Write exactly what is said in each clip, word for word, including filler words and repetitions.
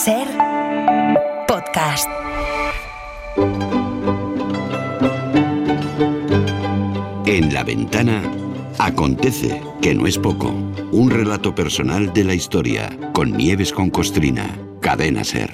Ser podcast. En La Ventana acontece, que no es poco, un relato personal de la historia, con Nieves con Costrina, Cadena Ser.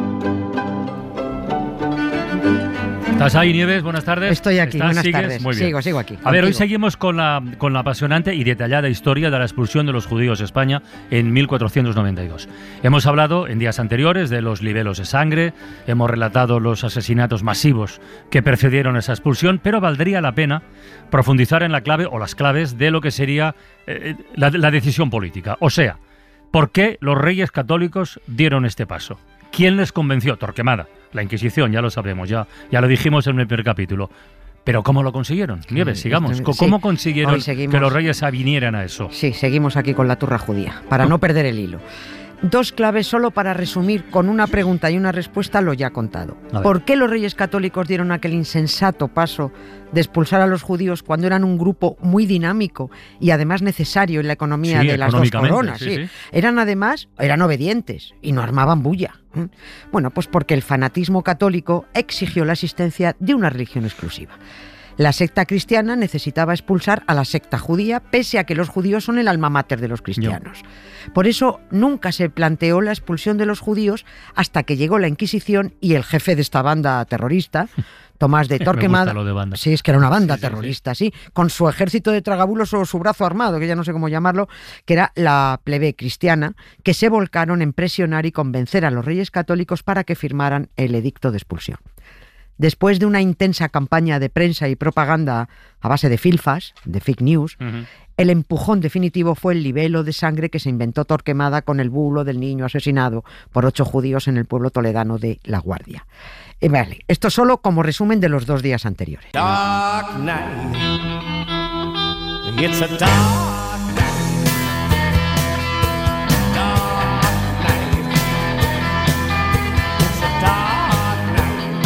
¿Estás ahí, Nieves? Buenas tardes. Estoy aquí, buenas ¿Sigues? tardes. Muy bien. Sigo, sigo aquí. A contigo. ver, hoy seguimos con la, con la apasionante y detallada historia de la expulsión de los judíos de España en mil cuatrocientos noventa y dos. Hemos hablado en días anteriores de los libelos de sangre, hemos relatado los asesinatos masivos que precedieron esa expulsión, pero valdría la pena profundizar en la clave o las claves de lo que sería eh, la, la decisión política. O sea, ¿por qué los reyes católicos dieron este paso? ¿Quién les convenció? Torquemada. La Inquisición, ya lo sabemos, ya, ya lo dijimos en el primer capítulo. Pero ¿cómo lo consiguieron? Nieves, sigamos. ¿Cómo sí, consiguieron que los reyes avinieran a eso? Sí, seguimos aquí con la turra judía, para no perder el hilo. Dos claves solo para resumir con una pregunta y una respuesta lo ya contado. ¿Por qué los reyes católicos dieron aquel insensato paso de expulsar a los judíos cuando eran un grupo muy dinámico y además necesario en la economía sí, de las dos coronas? Sí, sí. Sí. Eran además, eran obedientes y no armaban bulla. Bueno, pues porque el fanatismo católico exigió la existencia de una religión exclusiva. La secta cristiana necesitaba expulsar a la secta judía, pese a que los judíos son el alma mater de los cristianos. No. Por eso nunca se planteó la expulsión de los judíos hasta que llegó la Inquisición y el jefe de esta banda terrorista, Tomás de Torquemada, Me gusta lo de banda. Sí, es que era una banda sí, terrorista, sí, sí. sí, con su ejército de tragabulos o su brazo armado, que ya no sé cómo llamarlo, que era la plebe cristiana, que se volcaron en presionar y convencer a los reyes católicos para que firmaran el edicto de expulsión. Después de una intensa campaña de prensa y propaganda a base de filfas, de fake news, uh-huh. el empujón definitivo fue el libelo de sangre que se inventó Torquemada con el bulo del niño asesinado por ocho judíos en el pueblo toledano de La Guardia. Y vale, esto solo como resumen de los dos días anteriores. Dark night. It's a dark night. Dark night. It's a dark night.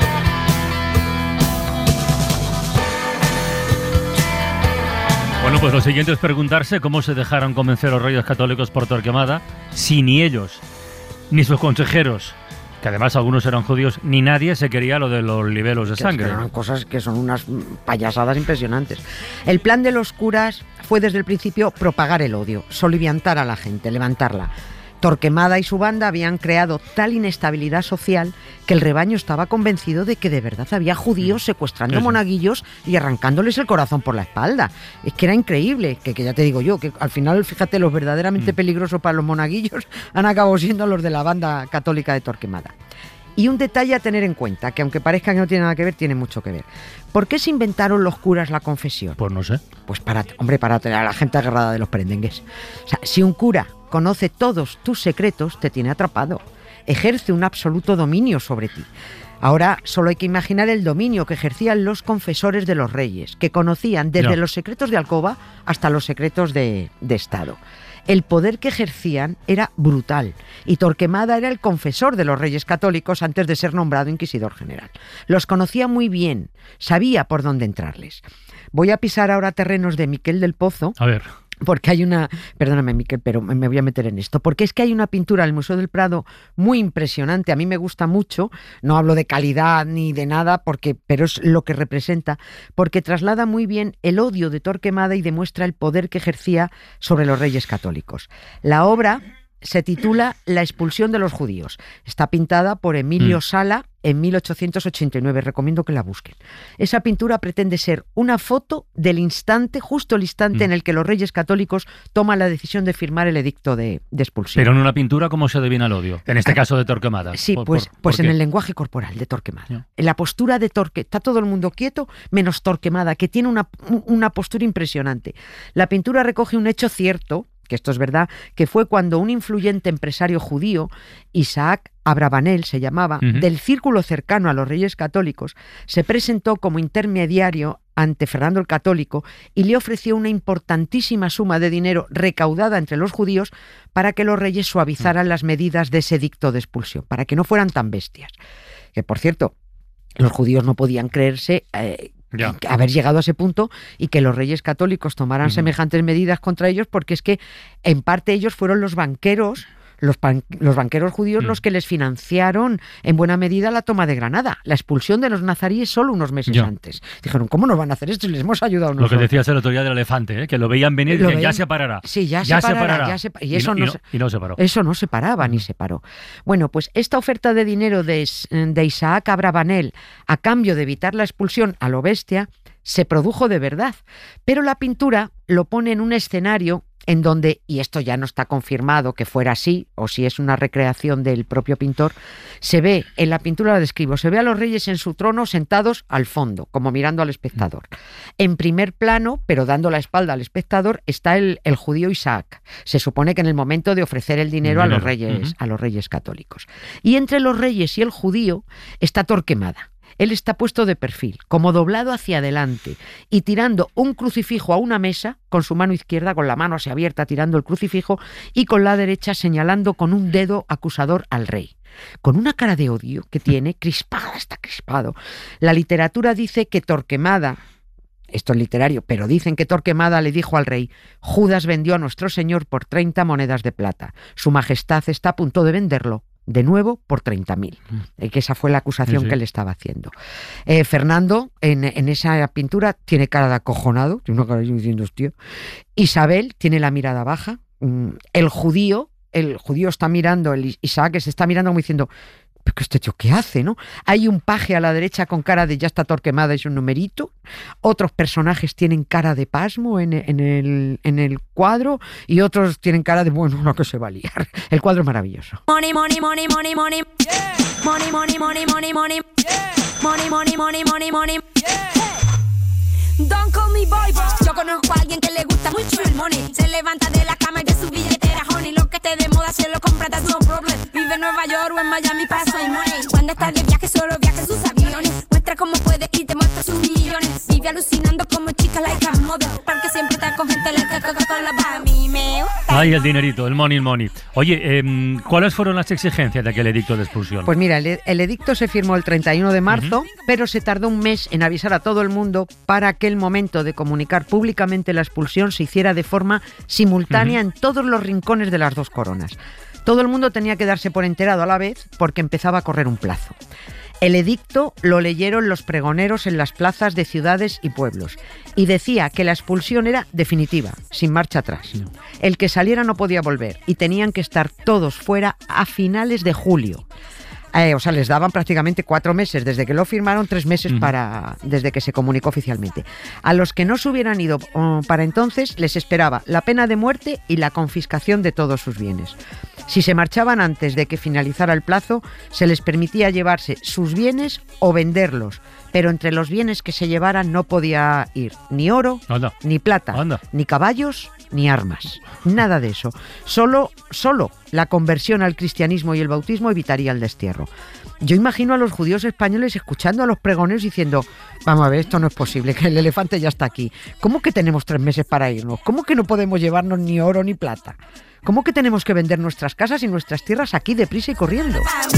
Bueno, pues lo siguiente es preguntarse cómo se dejaron convencer los reyes católicos por Torquemada si ni ellos, ni sus consejeros, que además algunos eran judíos, ni nadie se quería lo de los libelos de sangre. Eran cosas que son unas payasadas impresionantes. El plan de los curas fue desde el principio propagar el odio, soliviantar a la gente, levantarla. Torquemada y su banda habían creado tal inestabilidad social que el rebaño estaba convencido de que de verdad había judíos secuestrando Eso. monaguillos y arrancándoles el corazón por la espalda. Es que era increíble, que, que ya te digo yo, que al final, fíjate, los verdaderamente mm. peligrosos para los monaguillos han acabado siendo los de la banda católica de Torquemada. Y un detalle a tener en cuenta, que aunque parezca que no tiene nada que ver, tiene mucho que ver. ¿Por qué se inventaron los curas la confesión? Pues no sé. Pues para, hombre, para tener a la gente agarrada de los perendengues. O sea, si un cura conoce todos tus secretos, te tiene atrapado. Ejerce un absoluto dominio sobre ti. Ahora solo hay que imaginar el dominio que ejercían los confesores de los reyes, que conocían desde no. los secretos de alcoba hasta los secretos de, de Estado. El poder que ejercían era brutal y Torquemada era el confesor de los reyes católicos antes de ser nombrado inquisidor general. Los conocía muy bien, sabía por dónde entrarles. Voy a pisar ahora terrenos de Miquel del Pozo. A ver. Porque hay una... Perdóname, Miquel, pero me voy a meter en esto. Porque es que hay una pintura del Museo del Prado muy impresionante. A mí me gusta mucho. No hablo de calidad ni de nada, porque, pero es lo que representa. Porque traslada muy bien el odio de Torquemada y demuestra el poder que ejercía sobre los reyes católicos. La obra se titula La expulsión de los judíos. Está pintada por Emilio mm. Sala en mil ochocientos ochenta y nueve. Recomiendo que la busquen. Esa pintura pretende ser una foto del instante, justo el instante mm. en el que los reyes católicos toman la decisión de firmar el edicto de, de expulsión. Pero en una pintura, ¿cómo se adivina el odio? En este caso de Torquemada. Sí, ¿Por, pues, por, pues ¿por en el lenguaje corporal de Torquemada. Yeah. En la postura de Torquemada. Está todo el mundo quieto, menos Torquemada, que tiene una, una postura impresionante. La pintura recoge un hecho cierto, que esto es verdad, que fue cuando un influyente empresario judío, Isaac Abravanel se llamaba, uh-huh. del círculo cercano a los reyes católicos, se presentó como intermediario ante Fernando el Católico y le ofreció una importantísima suma de dinero recaudada entre los judíos para que los reyes suavizaran uh-huh. las medidas de ese edicto de expulsión, para que no fueran tan bestias. Que, por cierto, los judíos no podían creerse... Eh, Ya. haber llegado a ese punto y que los reyes católicos tomaran uh-huh. semejantes medidas contra ellos, porque es que en parte ellos fueron los banqueros los, pan, los banqueros judíos mm. los que les financiaron en buena medida la toma de Granada, la expulsión de los nazaríes solo unos meses ya. antes. Dijeron, ¿cómo nos van a hacer esto si les hemos ayudado nosotros? Lo que decías el otro día del elefante, ¿eh? Que lo veían venir y decían, ya se parará. Sí, ya, ya se, se parará, parará. Ya se, y, eso y, no, no, y, no, y no se paró. Eso no se paraba ni se paró. Bueno, pues esta oferta de dinero de, de Isaac Abravanel a cambio de evitar la expulsión a lo bestia se produjo de verdad, pero la pintura lo pone en un escenario en donde, y esto ya no está confirmado que fuera así, o si es una recreación del propio pintor, se ve, en la pintura la describo, se ve a los reyes en su trono sentados al fondo, como mirando al espectador. En primer plano, pero dando la espalda al espectador, está el, el judío Isaac. Se supone que en el momento de ofrecer el dinero, el dinero. a los reyes, uh-huh. a los reyes católicos. Y entre los reyes y el judío está Torquemada. Él está puesto de perfil, como doblado hacia adelante y tirando un crucifijo a una mesa, con su mano izquierda, con la mano así abierta tirando el crucifijo y con la derecha señalando con un dedo acusador al rey. Con una cara de odio que tiene, crispada, está crispado. La literatura dice que Torquemada, esto es literario, pero dicen que Torquemada le dijo al rey, Judas vendió a nuestro señor por treinta monedas de plata. Su majestad está a punto de venderlo de nuevo por treinta mil, eh, que esa fue la acusación sí, sí. que le estaba haciendo. Eh, Fernando, en, en esa pintura, tiene cara de acojonado, tiene una cara diciendo, tío. Isabel tiene la mirada baja. El judío, el judío está mirando, el Isaac se está mirando como diciendo, ¿pero este tío qué hace, no? Hay un paje a la derecha con cara de ya está Torquemada, es un numerito. Otros personajes tienen cara de pasmo en, en, el, en el cuadro y otros tienen cara de, bueno, no que se va a liar. El cuadro es maravilloso. Money, money, money, money, money. Yeah. Money, money, money, money, money. Yeah. Money, money, money, money, money. Yeah. Don't call me boy, boy. Yo conozco a alguien que le gusta mucho el money. Se levanta de la cama y de su billetera, honey. Lo que esté de moda se lo compra, that's no problem. Vive en Nueva York o en Miami, paso y money. Cuando está de viaje solo viaja en sus aviones. Muestra cómo puede y te muestra sus millones. Vive alucinando como chica like a model. Porque siempre está con gente like a Coca-Cola. A mí me gusta. Ay, el dinerito, el money, el money. Oye, eh, ¿cuáles fueron las exigencias de aquel edicto de expulsión? Pues mira, el, el edicto se firmó el treinta y uno de marzo, uh-huh. pero se tardó un mes en avisar a todo el mundo para que el momento de comunicar públicamente la expulsión se hiciera de forma simultánea uh-huh. en todos los rincones de las dos coronas. Todo el mundo tenía que darse por enterado a la vez porque empezaba a correr un plazo. El edicto lo leyeron los pregoneros en las plazas de ciudades y pueblos y decía que la expulsión era definitiva, sin marcha atrás. El que saliera no podía volver y tenían que estar todos fuera a finales de julio. Eh, o sea, les daban prácticamente cuatro meses, desde que lo firmaron, tres meses uh-huh. para desde que se comunicó oficialmente. A los que no se hubieran ido uh, para entonces, les esperaba la pena de muerte y la confiscación de todos sus bienes. Si se marchaban antes de que finalizara el plazo, se les permitía llevarse sus bienes o venderlos, pero entre los bienes que se llevaran no podía ir ni oro, Anda. ni plata, Anda. ni caballos, ni armas. Nada de eso. Solo, solo la conversión al cristianismo y el bautismo evitaría el destierro. Yo imagino a los judíos españoles escuchando a los pregoneros diciendo, vamos a ver, esto no es posible, que el elefante ya está aquí. ¿Cómo que tenemos tres meses para irnos? ¿Cómo que no podemos llevarnos ni oro ni plata? ¿Cómo que tenemos que vender nuestras casas y nuestras tierras aquí deprisa y corriendo?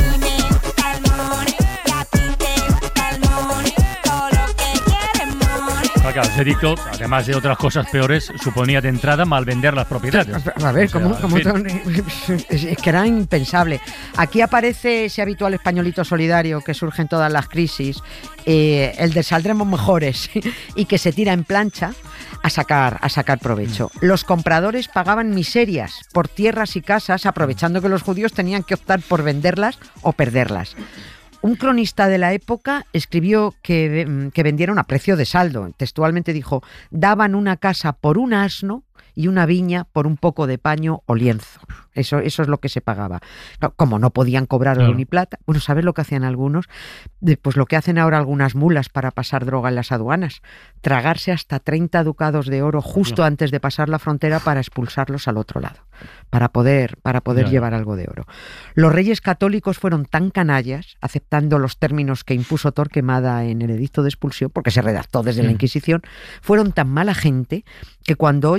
Claro, ese edicto, además de otras cosas peores, suponía de entrada malvender las propiedades. A ver, o sea, ¿cómo, cómo es, es que era impensable. Aquí aparece ese habitual españolito solidario que surge en todas las crisis, eh, el de saldremos mejores, y que se tira en plancha a sacar, a sacar provecho. Los compradores pagaban miserias por tierras y casas, aprovechando que los judíos tenían que optar por venderlas o perderlas. Un cronista de la época escribió que, que vendieron a precio de saldo. Textualmente dijo, daban una casa por un asno y una viña por un poco de paño o lienzo. Eso, eso es lo que se pagaba. Como no podían cobrar oro claro. ni plata, bueno, ¿sabes lo que hacían algunos? Pues lo que hacen ahora algunas mulas para pasar droga en las aduanas. Tragarse hasta treinta ducados de oro justo claro. antes de pasar la frontera para expulsarlos al otro lado, para poder, para poder claro. llevar algo de oro. Los reyes católicos fueron tan canallas, aceptando los términos que impuso Torquemada en el edicto de expulsión, porque se redactó desde sí. la Inquisición, fueron tan mala gente que cuando oyes que hay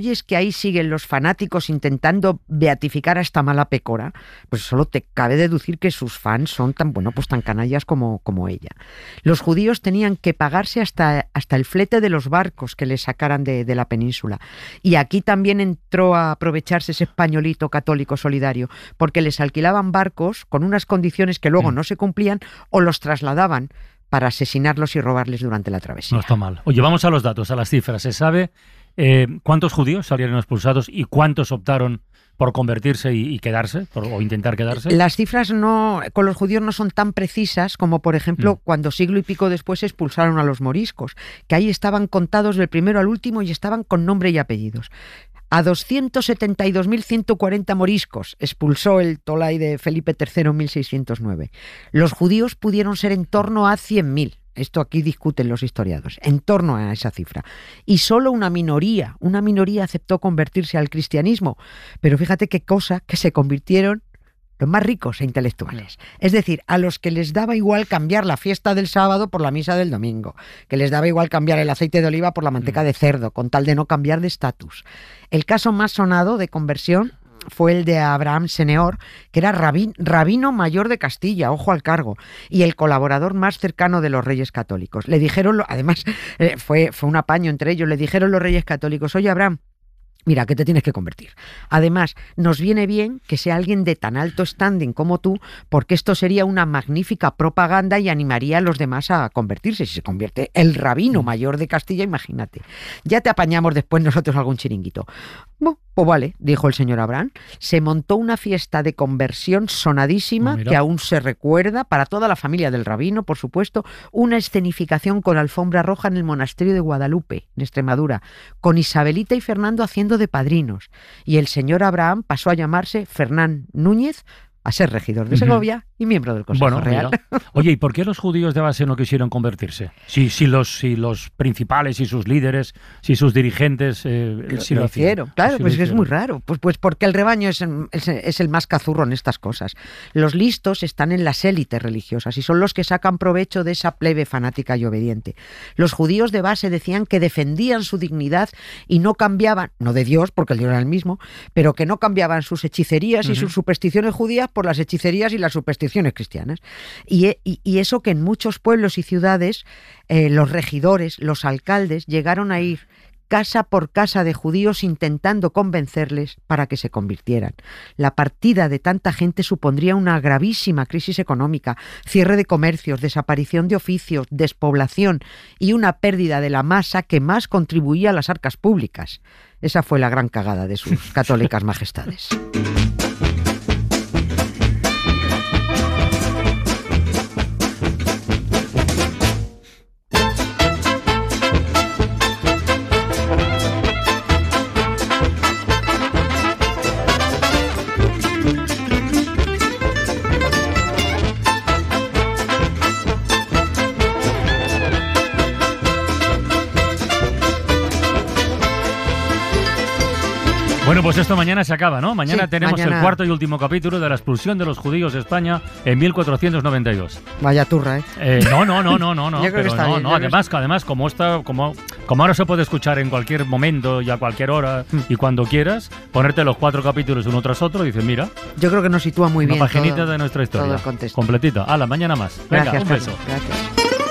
ahí siguen los fanáticos intentando beatificar a esta mala pecora, pues solo te cabe deducir que sus fans son tan, bueno, pues tan canallas como, como ella. Los judíos tenían que pagarse hasta, hasta el flete de los barcos que les sacaran de, de la península. Y aquí también entró a aprovecharse ese españolito católico solidario, porque les alquilaban barcos con unas condiciones que luego mm. no se cumplían o los trasladaban para asesinarlos y robarles durante la travesía. No está mal. Oye, vamos a los datos, a las cifras. ¿Se sabe eh, cuántos judíos salieron expulsados y cuántos optaron por convertirse y, y quedarse, por, o intentar quedarse? Las cifras no con los judíos no son tan precisas como, por ejemplo, mm. cuando siglo y pico después expulsaron a los moriscos, que ahí estaban contados del primero al último y estaban con nombre y apellidos. A doscientos setenta y dos mil ciento cuarenta moriscos expulsó el Tolai de Felipe tercero en mil seiscientos nueve. Los judíos pudieron ser en torno a cien mil. Esto aquí discuten los historiadores, en torno a esa cifra. Y solo una minoría, una minoría aceptó convertirse al cristianismo. Pero fíjate qué cosa, que se convirtieron los más ricos e intelectuales. Es decir, a los que les daba igual cambiar la fiesta del sábado por la misa del domingo, que les daba igual cambiar el aceite de oliva por la manteca de cerdo, con tal de no cambiar de estatus. El caso más sonado de conversión fue el de Abraham Seneor, que era rabín, rabino mayor de Castilla, ojo al cargo, y el colaborador más cercano de los reyes católicos. Le dijeron, además, eh, fue, fue un apaño entre ellos, le dijeron los reyes católicos: oye, Abraham, mira, que te tienes que convertir. Además, nos viene bien que sea alguien de tan alto standing como tú, porque esto sería una magnífica propaganda y animaría a los demás a convertirse. Si se convierte el rabino mayor de Castilla, imagínate. Ya te apañamos después nosotros algún chiringuito. Bueno, pues vale, dijo el señor Abraham. Se montó una fiesta de conversión sonadísima, oh, que aún se recuerda, para toda la familia del rabino, por supuesto, una escenificación con alfombra roja en el monasterio de Guadalupe, en Extremadura, con Isabelita y Fernando haciendo de padrinos. Y el señor Abraham pasó a llamarse Fernán Núñez, a ser regidor de Segovia uh-huh. y miembro del Consejo bueno, Real. Mira. Oye, ¿y por qué los judíos de base no quisieron convertirse? Si, si, los, si los principales, si sus líderes, si sus dirigentes eh, si lo, lo hicieron. Claro, si pues es muy raro. Pues, pues porque el rebaño es, es, es el más cazurro en estas cosas. Los listos están en las élites religiosas y son los que sacan provecho de esa plebe fanática y obediente. Los judíos de base decían que defendían su dignidad y no cambiaban, no de Dios, porque el Dios era el mismo, pero que no cambiaban sus hechicerías uh-huh. y sus supersticiones judías por las hechicerías y las supersticiones cristianas. Y, y, y eso que en muchos pueblos y ciudades eh, los regidores, los alcaldes llegaron a ir casa por casa de judíos intentando convencerles para que se convirtieran. La partida de tanta gente supondría una gravísima crisis económica, cierre de comercios, desaparición de oficios, despoblación y una pérdida de la masa que más contribuía a las arcas públicas. Esa fue la gran cagada de sus católicas majestades. Bueno, pues esto mañana se acaba, ¿no? Mañana sí, tenemos mañana... el cuarto y último capítulo de la expulsión de los judíos de España en mil cuatrocientos noventa y dos. Vaya turra, ¿eh? eh no, no, no, no, no, no. Yo creo pero que está no, bien, no. Además, que... además como, está, como, como ahora se puede escuchar en cualquier momento y a cualquier hora mm. y cuando quieras, ponerte los cuatro capítulos uno tras otro y dices, mira. Yo creo que nos sitúa muy una bien. Una paginita todo, de nuestra historia. Todo el contexto. Completita. Hala, mañana más. Venga, gracias, un beso. Carlos, gracias.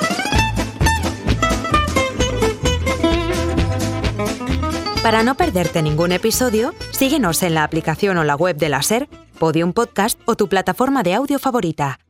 Para no perderte ningún episodio, síguenos en la aplicación o la web de la SER, Podium Podcast o tu plataforma de audio favorita.